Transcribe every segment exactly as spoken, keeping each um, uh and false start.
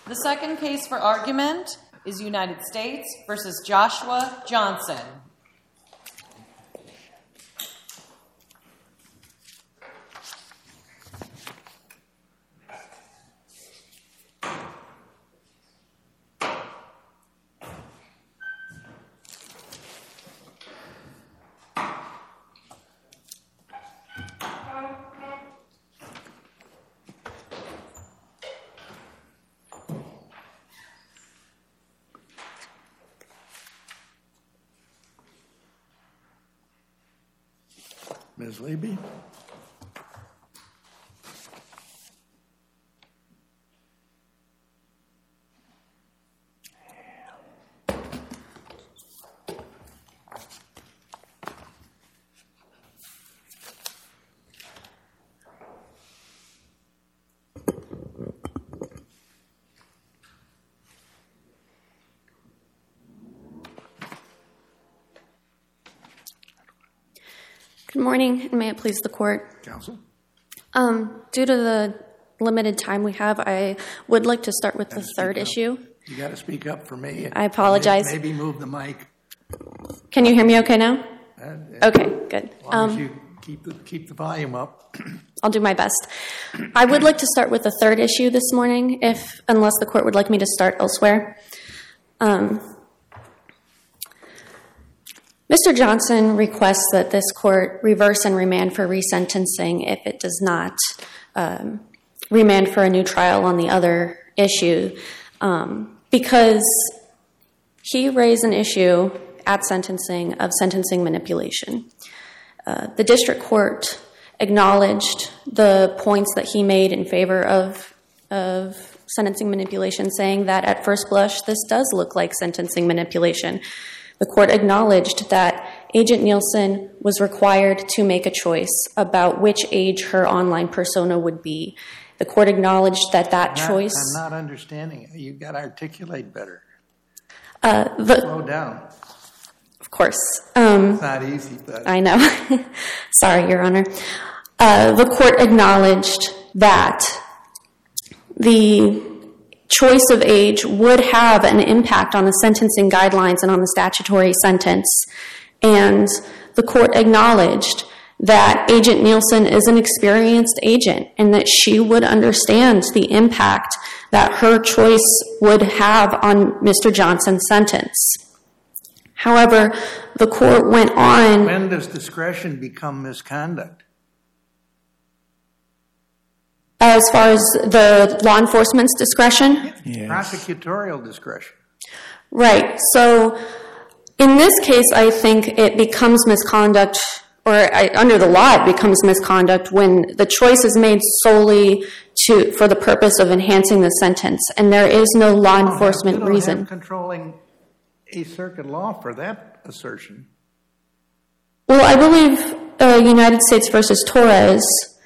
The second case for argument is United States versus Joshua Johnson. Miz Levy. Good morning, and may it please the court. Counsel. Um, due to the limited time we have, I would like to start with the third issue. You got to speak up for me. I apologize. Maybe move the mic. Can you hear me okay now? Uh, Okay, good. As long as Um, you keep the, keep the volume up. I'll do my best. I would like to start with the third issue this morning, if unless the court would like me to start elsewhere. Um, Mister Johnson requests that this court reverse and remand for resentencing if it does not um, remand for a new trial on the other issue, um, because he raised an issue at sentencing of sentencing manipulation. Uh, the district court acknowledged the points that he made in favor of, of sentencing manipulation, saying that at first blush, this does look like sentencing manipulation. The court acknowledged that Agent Nielsen was required to make a choice about which age her online persona would be. The court acknowledged that that Not- choice... I'm not understanding it. You've got to articulate better. Uh, the, Slow down. of course. Um, It's not easy, but I know. Sorry, Your Honor. Uh, the court acknowledged that the choice of age would have an impact on the sentencing guidelines and on the statutory sentence. And the court acknowledged that Agent Nielsen is an experienced agent and that she would understand the impact that her choice would have on Mister Johnson's sentence. However, the court went on... when does discretion become misconduct? As far as the law enforcement's discretion? Yes. Prosecutorial discretion. Right. So in this case, I think it becomes misconduct, or I, under the law, it becomes misconduct when the choice is made solely to for the purpose of enhancing the sentence, and there is no law enforcement you don't reason. Have controlling Eighth Circuit law for that assertion. Well, I believe uh, United States versus Torres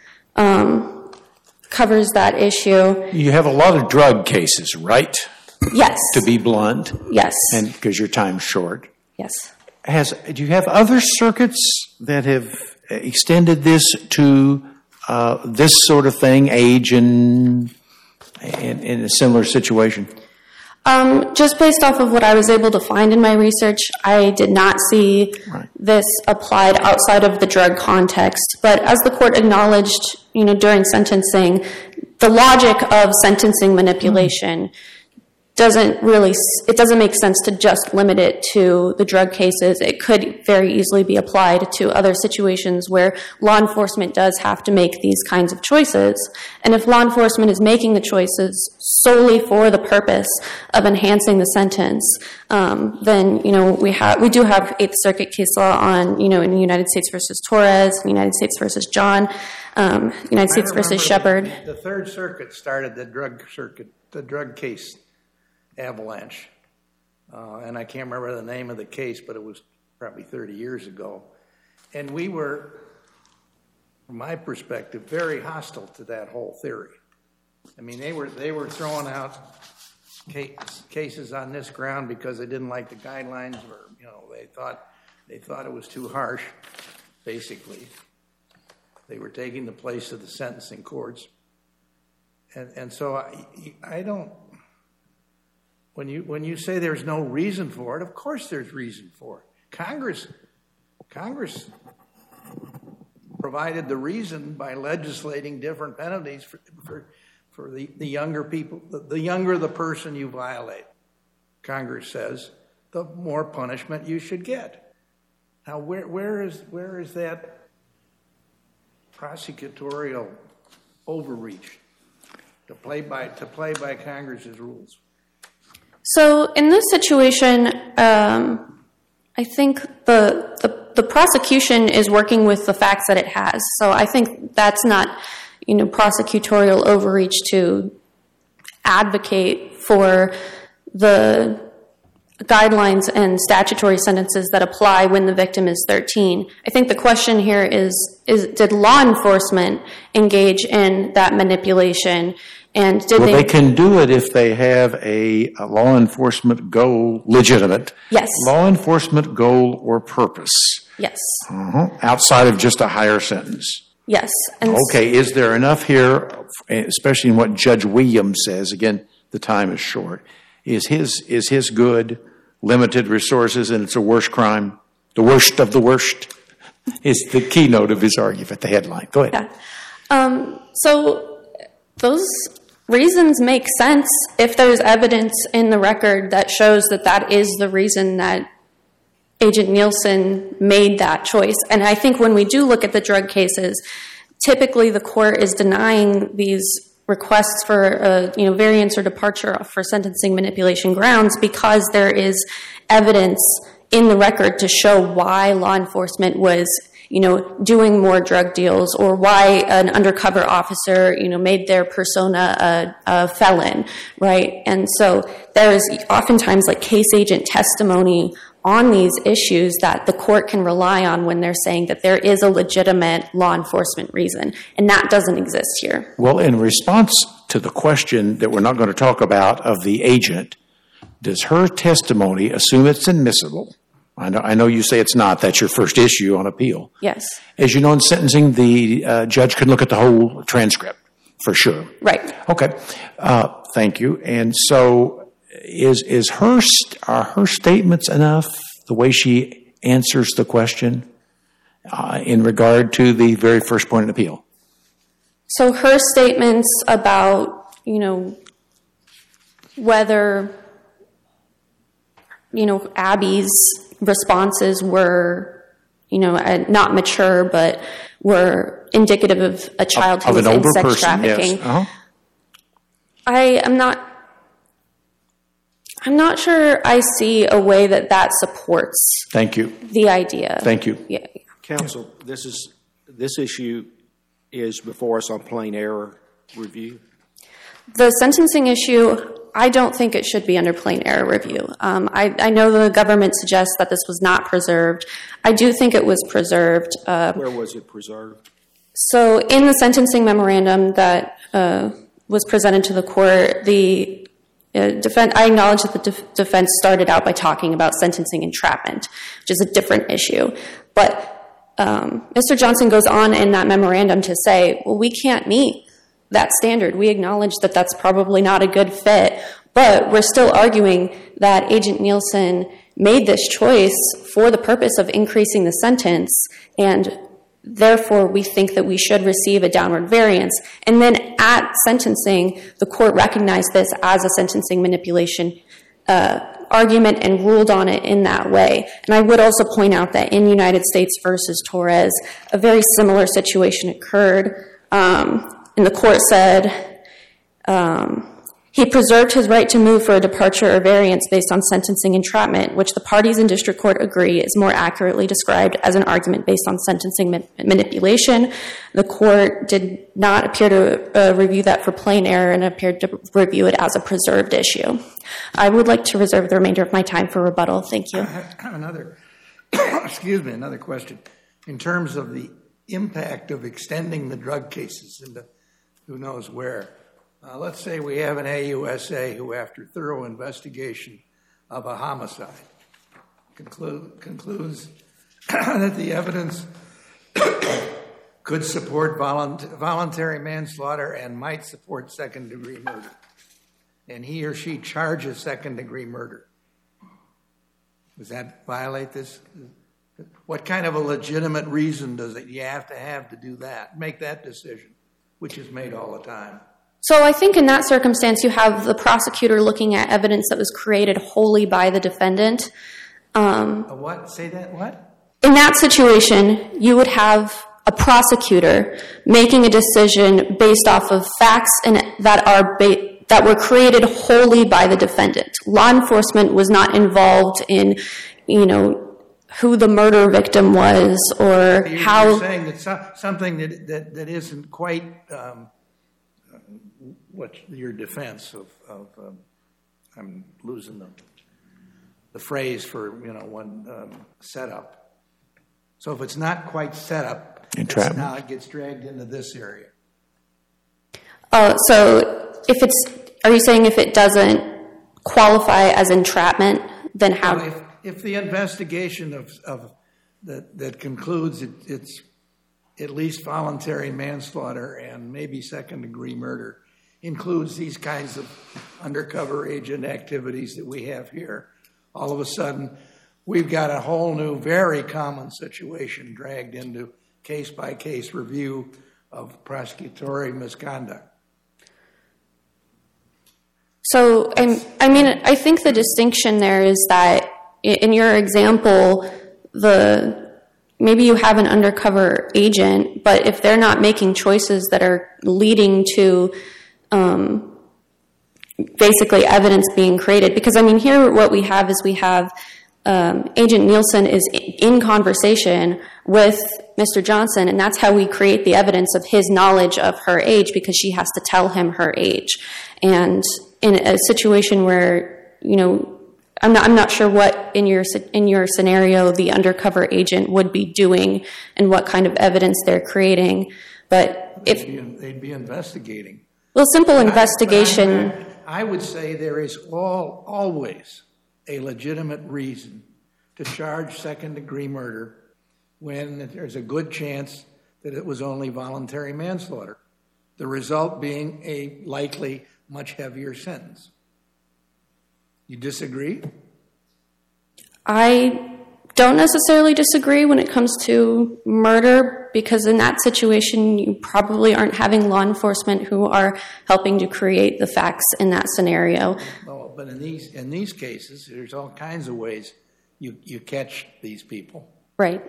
um, covers that issue. You have a lot of drug cases, right? Yes. To be blunt. Yes. And because your time's short. Yes. Has do you have other circuits that have extended this to uh, this sort of thing, age and in, in a similar situation? Um, just based off of what I was able to find in my research, I did not see Right. this applied outside of the drug context. But as the court acknowledged, you know, during sentencing, the logic of sentencing manipulation doesn't really, it doesn't make sense to just limit it to the drug cases. It could very easily be applied to other situations where law enforcement does have to make these kinds of choices. And if law enforcement is making the choices solely for the purpose of enhancing the sentence, um, then, you know, we have, we do have Eighth Circuit case law on, you know, in the United States versus Torres, United States versus John, um, United States versus Shepard. The Third Circuit started the drug circuit, the drug case avalanche. Uh, and I can't remember the name of the case, but it was probably thirty years ago. And we were, from my perspective, very hostile to that whole theory. I mean, they were they were throwing out case, cases on this ground because they didn't like the guidelines, or you know, they thought they thought it was too harsh. Basically, they were taking the place of the sentencing courts. And and so I I don't. when you when you say there's no reason for it, of course there's reason for it. Congress, Congress provided the reason by legislating different penalties for for, for the, the younger people. The, the younger the person you violate, Congress says, the more punishment you should get. Now, where where is where is that prosecutorial overreach to play by to play by Congress's rules? So in this situation, um, I think the, the the prosecution is working with the facts that it has. So I think that's not, you know, prosecutorial overreach to advocate for the guidelines and statutory sentences that apply when the victim is thirteen. I think the question here is, is did law enforcement engage in that manipulation? And did well, they, they can do it if they have a, a law enforcement goal, legitimate. Yes. Law enforcement goal or purpose. Yes. Uh-huh. Outside of just a higher sentence. Yes. And okay, is there enough here, especially in what Judge Williams says, again, the time is short, is his is his good, limited resources, and it's a worse crime, the worst of the worst, is the keynote of his argument, the headline. Go ahead. Yeah. Um, so those reasons make sense if there's evidence in the record that shows that that is the reason that Agent Nielsen made that choice. And I think when we do look at the drug cases, typically the court is denying these requests for a, you know, variance or departure for sentencing manipulation grounds because there is evidence in the record to show why law enforcement was, you know, doing more drug deals, or why an undercover officer, you know, made their persona a, a felon, right? And so there is oftentimes like case agent testimony on these issues that the court can rely on when they're saying that there is a legitimate law enforcement reason, and that doesn't exist here. Well, in response to the question that we're not going to talk about of the agent, does her testimony assume it's admissible? I know, I know you say it's not. That's your first issue on appeal. Yes. As you know, in sentencing, the uh, judge can look at the whole transcript, for sure. Right. Okay. Uh, thank you. And so is is her are her statements enough, the way she answers the question, uh, in regard to the very first point of appeal? So her statements about, you know, whether, you know, Abby's responses were, you know, uh, not mature, but were indicative of a child who of was an in older sex person, trafficking. Yes. Uh-huh. I am not, I'm not sure I see a way that that supports Thank you. the idea. Thank you. Yeah. Counsel, this is this issue is before us on plain error review. The sentencing issue, I don't think it should be under plain error review. Um, I, I know the government suggests that this was not preserved. I do think it was preserved. Uh, Where was it preserved? so in the sentencing memorandum that uh, was presented to the court, the uh, defense, I acknowledge that the def- defense started out by talking about sentencing entrapment, which is a different issue. But um, Mister Johnson goes on in that memorandum to say, well, we can't meet that standard. We acknowledge that that's probably not a good fit, but we're still arguing that Agent Nielsen made this choice for the purpose of increasing the sentence, and therefore we think that we should receive a downward variance. And then at sentencing, the court recognized this as a sentencing manipulation uh, argument and ruled on it in that way. And I would also point out that in United States versus Torres, a very similar situation occurred. Um, And the court said um, he preserved his right to move for a departure or variance based on sentencing entrapment, which the parties in district court agree is more accurately described as an argument based on sentencing ma- manipulation. The court did not appear to uh, review that for plain error and appeared to review it as a preserved issue. I would like to reserve the remainder of my time for rebuttal. Thank you. I have another, excuse me, another question. In terms of the impact of extending the drug cases into who knows where. Uh, let's say we have an A U S A who, after thorough investigation of a homicide, conclude, concludes that the evidence could support volunt- voluntary manslaughter and might support second-degree murder. and he or she charges second-degree murder. Does that violate this? What kind of a legitimate reason does it you have to have to do that? Make that decision, which is made all the time. So I think in that circumstance, you have the prosecutor looking at evidence that was created wholly by the defendant. Um, A what? Say that, what? in that situation, you would have a prosecutor making a decision based off of facts and that are ba- that were created wholly by the defendant. Law enforcement was not involved in, you know, who the murder victim was or You're, how. you're saying that so, something that, that, that isn't quite um, what your defense of, of um, I'm losing the, the phrase for, you know, one um, setup. So if it's not quite set up, Entrapment. now it gets dragged into this area. Uh, so if it's, are you saying if it doesn't qualify as entrapment, then how? Well, if, if the investigation of, of that, that concludes it, it's at least voluntary manslaughter and maybe second-degree murder includes these kinds of undercover agent activities that we have here, all of a sudden we've got a whole new, very common situation dragged into case-by-case review of prosecutorial misconduct. So, I'm, I mean, I think the distinction there is that in your example, the maybe you have an undercover agent, but if they're not making choices that are leading to um, basically evidence being created, because I mean, here what we have is we have um, Agent Nielsen is in conversation with Mister Johnson, and that's how we create the evidence of his knowledge of her age, because she has to tell him her age. And in a situation where, you know, I'm not, I'm not sure what in your in your scenario the undercover agent would be doing and what kind of evidence they're creating, but if They'd be, they'd be investigating. well, simple I- investigation. but I, I would say there is all always a legitimate reason to charge second-degree murder when there's a good chance that it was only voluntary manslaughter, the result being a likely much heavier sentence. You disagree? I don't necessarily disagree when it comes to murder, because in that situation, you probably aren't having law enforcement who are helping to create the facts in that scenario. No, but in these in these cases, there's all kinds of ways you, you catch these people. Right.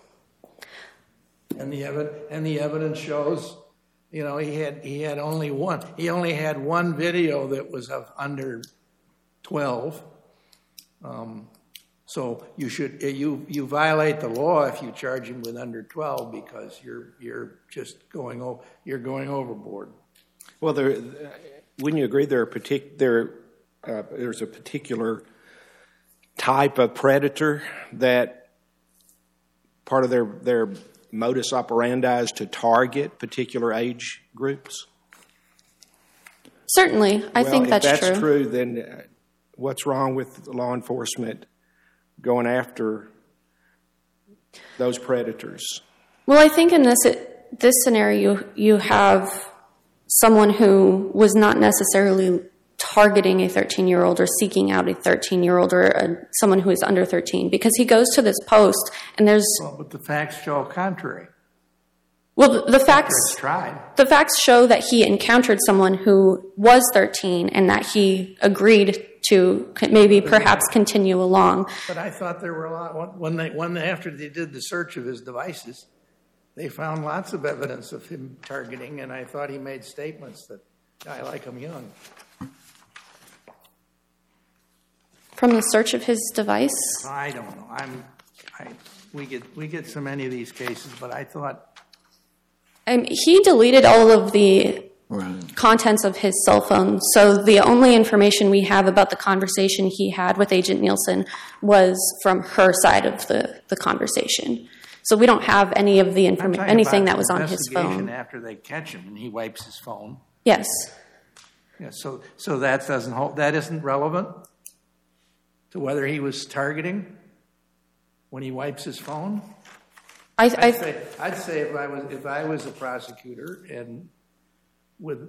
And the evidence and the evidence shows, you know, he had he had only one. He only had one video that was of under twelve. Um, so you should you you violate the law if you charge him with under twelve, because you're you're just going over you're going overboard. Well, there, wouldn't you agree there are partic- there uh, there's a particular type of predator that part of their their modus operandi is to target particular age groups? Certainly. I Well, think that's, if that's true. true, then uh, what's wrong with law enforcement going after those predators? Well, I think in this this scenario, you have someone who was not necessarily targeting a thirteen-year-old or seeking out a thirteen-year-old or a, someone who is under thirteen, because he goes to this post and there's Well, but the facts show contrary. well the, the facts It's tried. the facts show that he encountered someone who was thirteen and that he agreed to maybe perhaps continue along. But I thought there were a lot when they when they, after they did the search of his devices, they found lots of evidence of him targeting, and I thought he made statements that I like him young. From the search of his device? I don't know. I'm. I we get we get so many of these cases, but I thought Um, he deleted all of the Right. contents of his cell phone, so the only information we have about the conversation he had with Agent Nielsen was from her side of the, the conversation. So we don't have any of the I'm information, talking anything about that was on his investigation phone. after they catch him and he wipes his phone. Yes. Yeah, so so that doesn't hold. That isn't relevant to whether he was targeting when he wipes his phone. I, I'd I, say, I'd say if I was if I was a prosecutor and with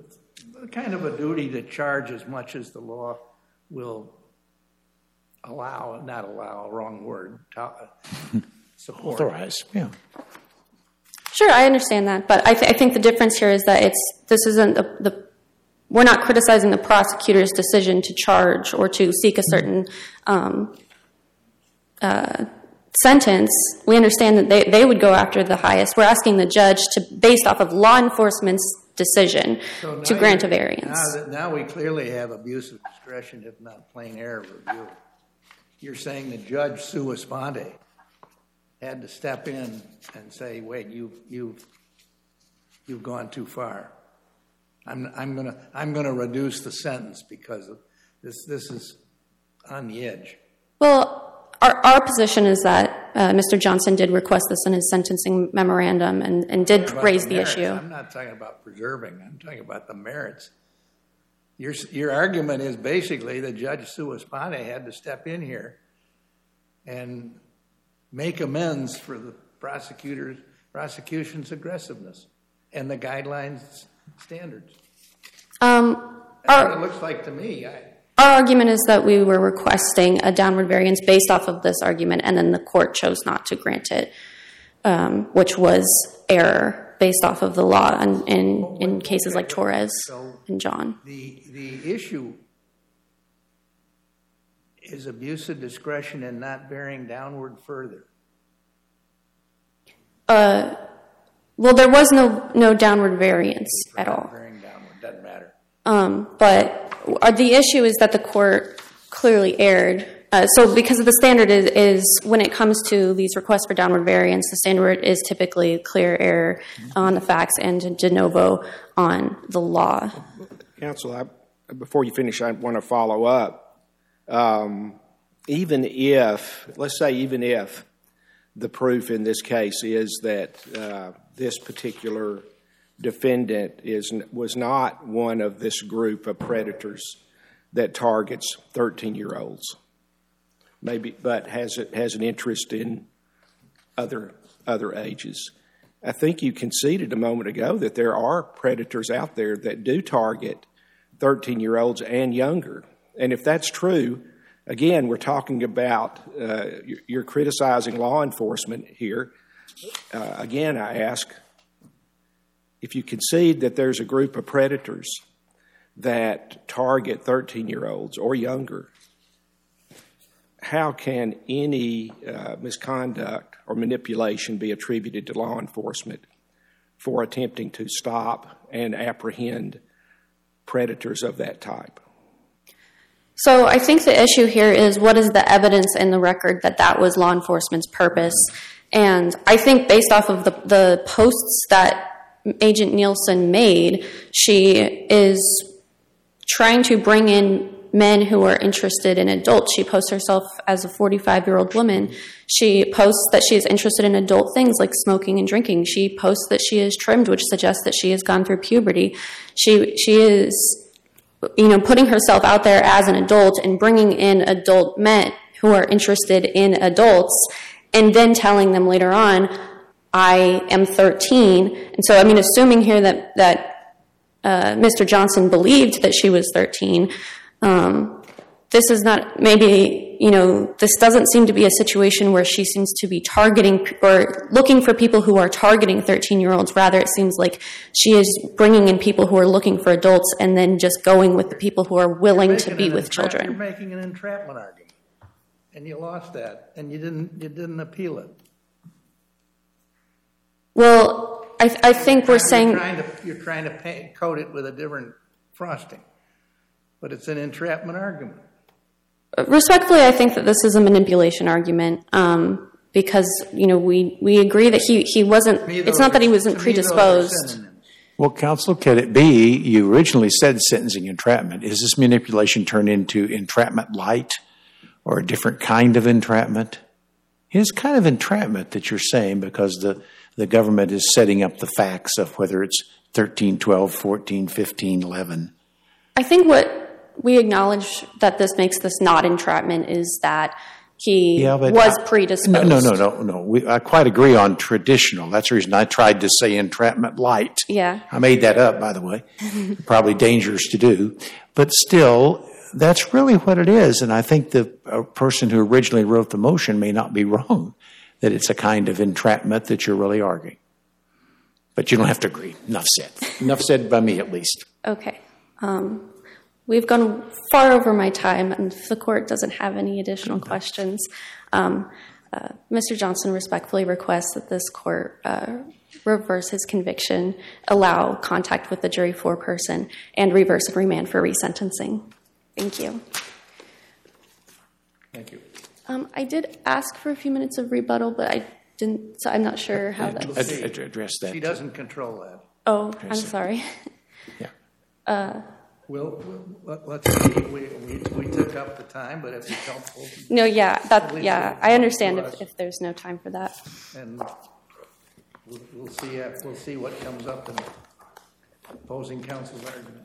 kind of a duty to charge as much as the law will allow, not allow, wrong word, to, support. Authorize, yeah. Sure, I understand that, but I, th- I think the difference here is that it's this isn't the, the we're not criticizing the prosecutor's decision to charge or to seek a certain um, uh, sentence. We understand that they, they would go after the highest. We're asking the judge to, based off of law enforcement's decision, so to grant a variance. Now, that, now we clearly have abuse of discretion, if not plain error review. You're saying the judge sua sponte had to step in and say, "Wait, you you you've gone too far. I'm I'm gonna I'm gonna reduce the sentence because of this. This is on the edge." Well, our our position is that uh, Mister Johnson did request this in his sentencing memorandum and, and did raise the, the issue. I'm not talking about preserving. I'm talking about the merits. Your your argument is basically the judge sua sponte had to step in here and make amends for the prosecutor's prosecution's aggressiveness and the guidelines standards. Um, That's our, what it looks like to me. I, our argument is that we were requesting a downward variance based off of this argument, and then the court chose not to grant it, um, which was error based off of the law in, in, in cases like Torres so and John. The the issue is abuse of discretion and not bearing downward further. Uh, well, there was no no downward variance at all. Bearing downward doesn't matter. Um, but the issue is that the court clearly erred. Uh, so because of the standard is, is when it comes to these requests for downward variance, the standard is typically clear error on the facts and de novo on the law. Counsel, I, before you finish, I want to follow up. Um, even if, let's say even if the proof in this case is that uh, this particular defendant is was not one of this group of predators that targets thirteen-year-olds, maybe, but has it has an interest in other other ages. I think you conceded a moment ago that there are predators out there that do target thirteen-year-olds and younger. And if that's true, again, we're talking about, uh, you're criticizing law enforcement here. Uh, again, I ask, if you concede that there's a group of predators that target thirteen-year-olds or younger, how can any uh, misconduct or manipulation be attributed to law enforcement for attempting to stop and apprehend predators of that type? So I think the issue here is what is the evidence in the record that that was law enforcement's purpose. And I think based off of the, the posts that Agent Nielsen made, she is trying to bring in men who are interested in adults. She posts herself as a forty-five-year-old woman. She posts that she is interested in adult things like smoking and drinking. She posts that she is trimmed, which suggests that she has gone through puberty. She she is... you know, putting herself out there as an adult and bringing in adult men who are interested in adults and then telling them later on, I am thirteen. And so, I mean, assuming here that, that uh, Mister Johnson believed that she was thirteen, um, this is not maybe, you know, this doesn't seem to be a situation where she seems to be targeting or looking for people who are targeting thirteen-year-olds. Rather, it seems like she is bringing in people who are looking for adults and then just going with the people who are willing to be with entra- children. You're making an entrapment argument, and you lost that, and you didn't you didn't appeal it. Well, I, th- I think we're You're saying... trying to, you're trying to paint, coat it with a different frosting, but it's an entrapment argument. Respectfully, I think that this is a manipulation argument um, because, you know, we, we agree that he, he wasn't, it's not that he wasn't predisposed. Well, counsel, could it be, you originally said sentencing entrapment. Is this manipulation turned into entrapment light or a different kind of entrapment? It's kind of entrapment that you're saying because the, the government is setting up the facts of whether it's thirteen, twelve, fourteen, fifteen, eleven. I think what we acknowledge that this makes this not entrapment is that he Yeah, but was I- predisposed. No, no, no, no, no. We, I quite agree on traditional. That's the reason I tried to say entrapment light. Yeah. I made that up, by the way. Probably dangerous to do. But still, that's really what it is. And I think the uh, person who originally wrote the motion may not be wrong, that it's a kind of entrapment that you're really arguing. But you don't have to agree. Enough said. Enough said by me, at least. Okay. Um, we've gone far over my time, and if the court doesn't have any additional questions, um, uh, Mister Johnson respectfully requests that this court uh, reverse his conviction, allow contact with the jury foreperson, and reverse and remand for resentencing. Thank you. Thank you. Um, I did ask for a few minutes of rebuttal, but I didn't, so I'm not sure how that. Ad- ad- Address that. She doesn't control that. Oh, I'm sorry. Yeah. We'll, we'll let, let's see. We, we, we took up the time, but if it's helpful, No, yeah, that, least yeah, it's I understand to if, us. if there's no time for that. and we'll, we'll see. Uh, we'll see what comes up in opposing counsel's argument.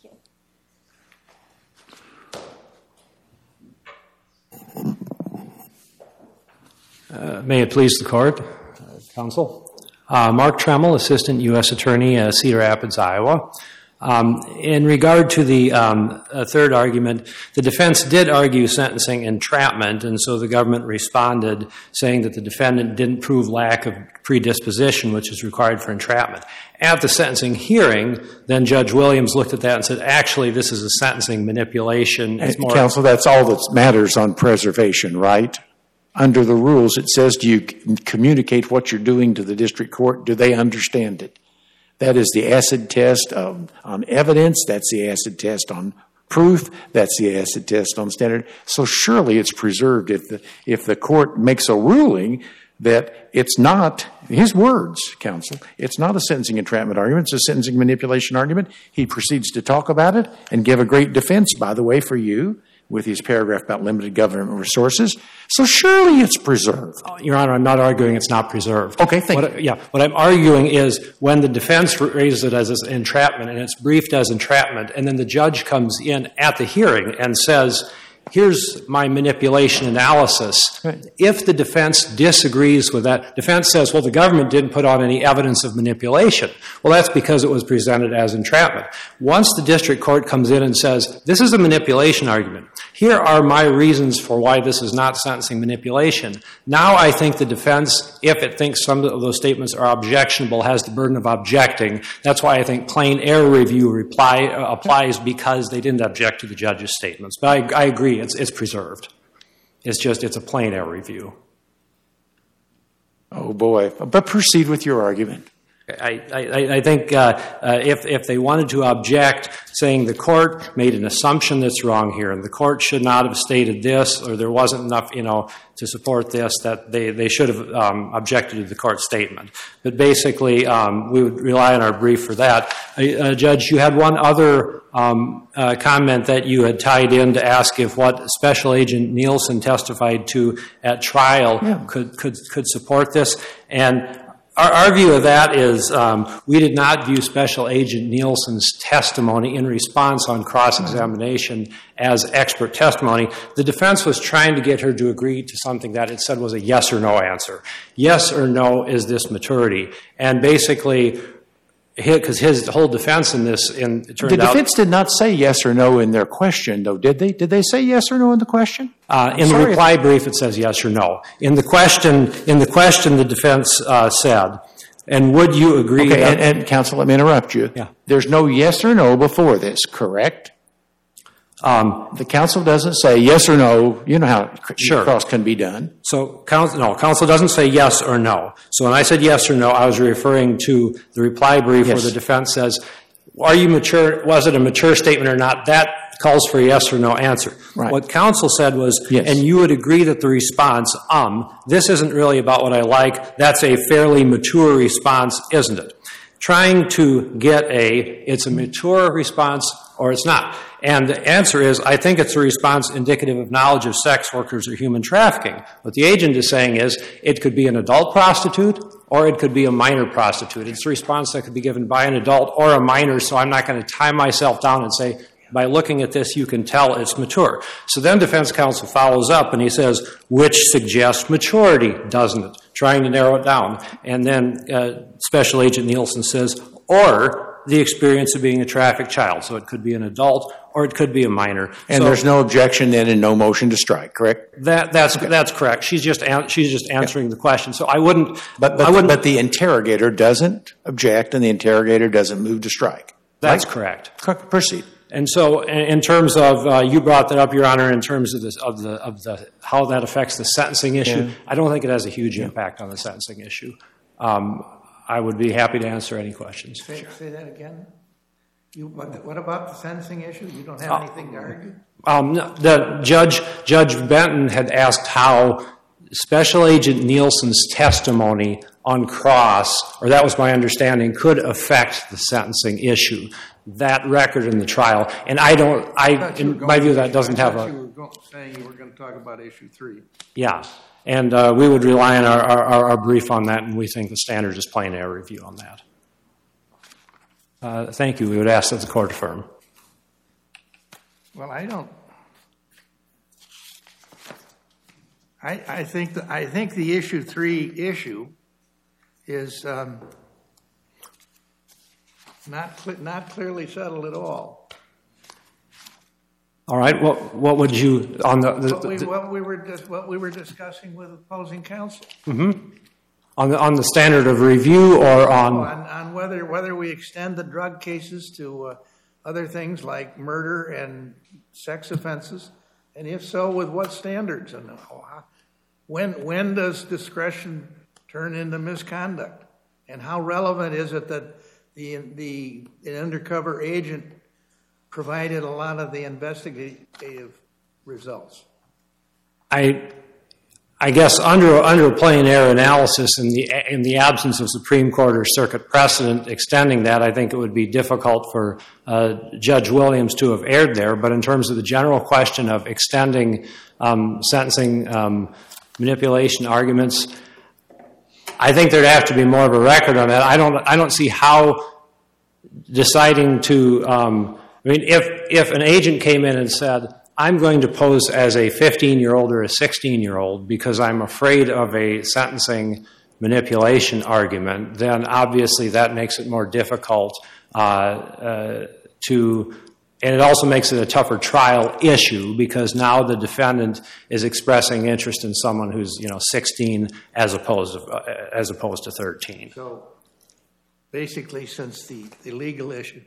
Uh, may it please the court, uh, counsel. Uh, Mark Tremmel, Assistant U S Attorney, uh, Cedar Rapids, Iowa. Um, in regard to the um, uh, third argument, the defense did argue sentencing entrapment, and so the government responded saying that the defendant didn't prove lack of predisposition, which is required for entrapment. At the sentencing hearing, then Judge Williams looked at that and said, actually, this is a sentencing manipulation. It's more Counsel, that's all that matters on preservation, right? Under the rules, it says, do you c- communicate what you're doing to the district court? Do they understand it? That is the acid test of, on evidence. That's the acid test on proof. That's the acid test on standard. So surely it's preserved if the, if the court makes a ruling that it's not, his words, counsel, it's not a sentencing entrapment argument, it's a sentencing manipulation argument. He proceeds to talk about it and give a great defense, by the way, for you, with his paragraph about limited government resources. So surely it's preserved. Your Honor, I'm not arguing it's not preserved. Okay, thank what, you. Yeah, what I'm arguing is when the defense raises it as entrapment and it's briefed as entrapment, and then the judge comes in at the hearing and says, here's my manipulation analysis. Right. If the defense disagrees with that, defense says, well, the government didn't put on any evidence of manipulation. Well, that's because it was presented as entrapment. Once the district court comes in and says, this is a manipulation argument, here are my reasons for why this is not sentencing manipulation. Now I think the defense, if it thinks some of those statements are objectionable, has the burden of objecting. That's why I think plain error review reply, uh, applies, because they didn't object to the judge's statements. But I, I agree, it's, it's preserved. It's just, it's a plain error review. Oh, boy. But proceed with your argument. I, I, I think uh, uh, if, if they wanted to object, saying the court made an assumption that's wrong here, and the court should not have stated this, or there wasn't enough, you know, to support this, that they, they should have um, objected to the court statement. But basically, um, we would rely on our brief for that. Uh, uh, Judge, you had one other um, uh, comment that you had tied in to ask if what Special Agent Nielsen testified to at trial Yeah. could, could, could support this. And Our, our view of that is um, we did not view Special Agent Nielsen's testimony in response on cross-examination as expert testimony. The defense was trying to get her to agree to something that it said was a yes or no answer. Yes or no, is this maturity? And basically, because his whole defense in this, in, it turned The out... defense did not say yes or no in their question, though, did they? Did they say yes or no in the question? Uh, in the Sorry. reply brief, it says yes or no. In the question, in the question, the defense uh, said, and would you agree Okay, that... and, and counsel, let me interrupt you. Yeah. There's no yes or no before this, correct? Um, The counsel doesn't say yes or no. You know how Sure. cross can be done. So, counsel, no, counsel doesn't say yes or no. So when I said yes or no, I was referring to the reply brief Yes. where the defense says, are you mature, was it a mature statement or not? That calls for a yes or no answer. Right. What counsel said was, Yes. and you would agree that the response, um, this isn't really about what I like, that's a fairly mature response, isn't it? Trying to get a, it's a mature response or it's not. And the answer is, I think it's a response indicative of knowledge of sex workers or human trafficking. What the agent is saying is, it could be an adult prostitute or it could be a minor prostitute. It's a response that could be given by an adult or a minor, so I'm not going to tie myself down and say, By looking at this, you can tell it's mature. So then defense counsel follows up and he says, which suggests maturity, doesn't it? Trying to narrow it down. And then uh, Special Agent Nielsen says, or the experience of being a trafficked child. So it could be an adult or it could be a minor. And so there's no objection then and no motion to strike, correct? That, that's that's correct. She's just an, she's just answering yeah. the question. So I wouldn't. But but, I wouldn't, but the interrogator doesn't object, and the interrogator doesn't move to strike. That's right? correct. Proceed. And so, in terms of uh, you brought that up, Your Honor, in terms of this of the of the how that affects the sentencing issue, yeah. I don't think it has a huge yeah. impact on the sentencing issue. Um, I would be happy to answer any questions. Say, say that again. You, what, what about the sentencing issue? You don't have anything to argue? Um, the judge, Judge Benton had asked how Special Agent Nielsen's testimony on cross, or that was my understanding, could affect the sentencing issue. That record in the trial, and I don't, I, in my view, that doesn't have a. You were going, saying you were going to talk about issue three. Yeah, and uh, we would rely on our, our, our brief on that, and we think the standard is plain error review on that. Uh, thank you. We would ask that the court affirm. Well, I don't. I, I think the, I think the issue three issue is um, not cl- not clearly settled at all. All right. What what would you on the, the, what, we, the what we were dis- what we were discussing with opposing counsel? Mm-hmm. On the on the standard of review or on on, on whether whether we extend the drug cases to uh, other things like murder and sex offenses, and if so, with what standards, and how, when when does discretion turn into misconduct, and how relevant is it that the the, the undercover agent provided a lot of the investigative results? I. I guess under under plain error analysis, in the in the absence of Supreme Court or circuit precedent extending that, I think it would be difficult for uh, Judge Williams to have erred there. But in terms of the general question of extending um, sentencing um, manipulation arguments, I think there'd have to be more of a record on that. I don't I don't see how deciding to. Um, I mean, if if an agent came in and said, I'm going to pose as a fifteen-year-old or a sixteen-year-old because I'm afraid of a sentencing manipulation argument, then obviously that makes it more difficult uh, uh, to, and it also makes it a tougher trial issue because now the defendant is expressing interest in someone who's, you know, sixteen as opposed to, uh, as opposed to thirteen. So basically, since the, the legal issue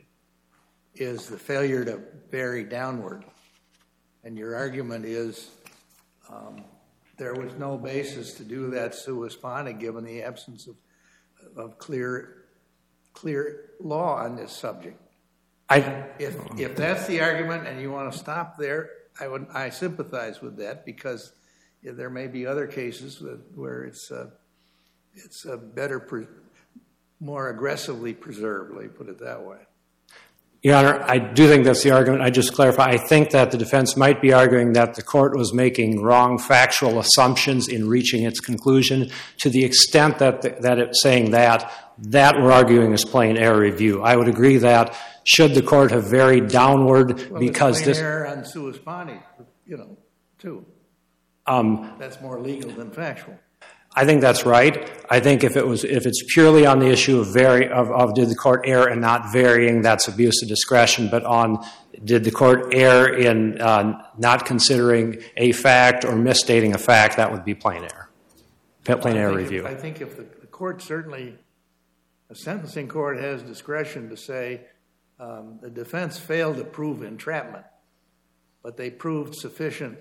is the failure to vary downward, and your argument is um, there was no basis to do that sua sponte given the absence of, of clear clear law on this subject. I, if if that's the argument and you want to stop there, I would I sympathize with that because there may be other cases where it's uh, it's uh, better, pre- more aggressively preserved. Let me put it that way. Your Honor, I do think that's the argument. I just clarify. I think that the defense might be arguing that the court was making wrong factual assumptions in reaching its conclusion. To the extent that the, that it's saying that, that we're arguing is plain error review. I would agree that should the court have varied downward well, because plain this error on sua sponte, you know, too. Um, that's more legal than factual. I think that's right. I think if it was, if it's purely on the issue of vary of, of did the court err in not varying, that's abuse of discretion. But on did the court err in uh, not considering a fact or misstating a fact, that would be plain error, plain error review. If, I think if the, the court certainly, a sentencing court has discretion to say um, the defense failed to prove entrapment, but they proved sufficient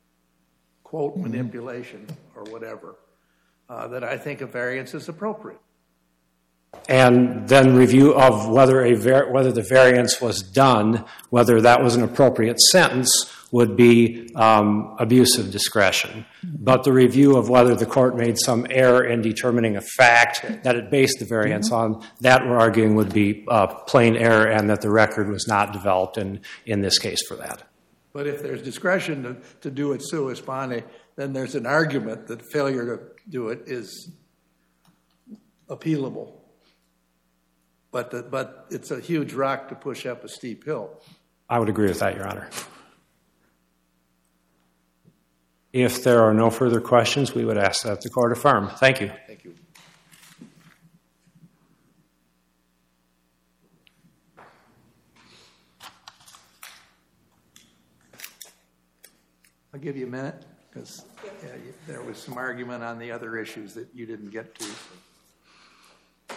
quote manipulation or whatever. Uh, that I think a variance is appropriate. And then review of whether a var- whether the variance was done, whether that was an appropriate sentence, would be um, abuse of discretion. But the review of whether the court made some error in determining a fact that it based the variance mm-hmm. on, that we're arguing would be uh, plain error and that the record was not developed in, in this case for that. But if there's discretion to, to do it sua sponte, then there's an argument that failure to do it is appealable. But the, but it's a huge rock to push up a steep hill. I would agree with that, Your Honor. If there are no further questions, we would ask that the court affirm. Thank you. Thank you. I'll give you a minute because yeah, there was some argument on the other issues that you didn't get to. So.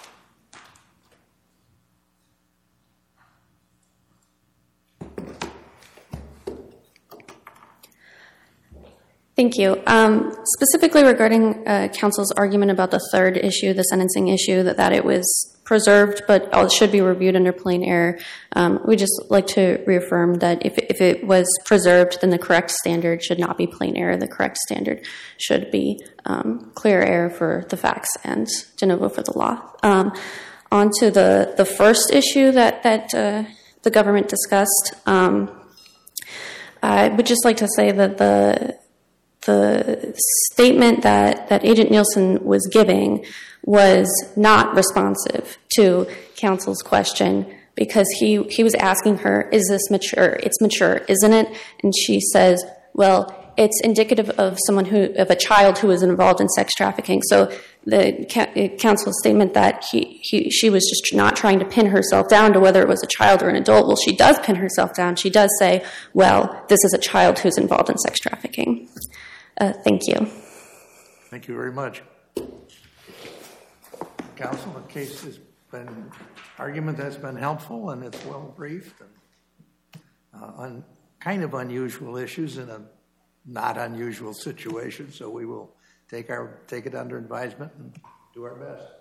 Thank you. Um, specifically regarding uh, counsel's argument about the third issue, the sentencing issue, that, that it was preserved but it should be reviewed under plain error, um, we just like to reaffirm that if, if it was preserved, then the correct standard should not be plain error. The correct standard should be um, clear error for the facts and de novo for the law. Um, on to the, the first issue that, that uh, the government discussed, um, I would just like to say that the The statement that, that Agent Nielsen was giving was not responsive to counsel's question because he, he was asking her, is this mature? It's mature, isn't it? And she says, well, it's indicative of someone who, of a child who was involved in sex trafficking. So the counsel's statement that he, he, she was just not trying to pin herself down to whether it was a child or an adult. Well, she does pin herself down. She does say, well, this is a child who's involved in sex trafficking. Uh, thank you. Thank you very much. Counsel, the case has been, argument has been helpful and it's well briefed. And, uh, on kind of unusual issues in a not unusual situation, so we will take our take it under advisement and do our best.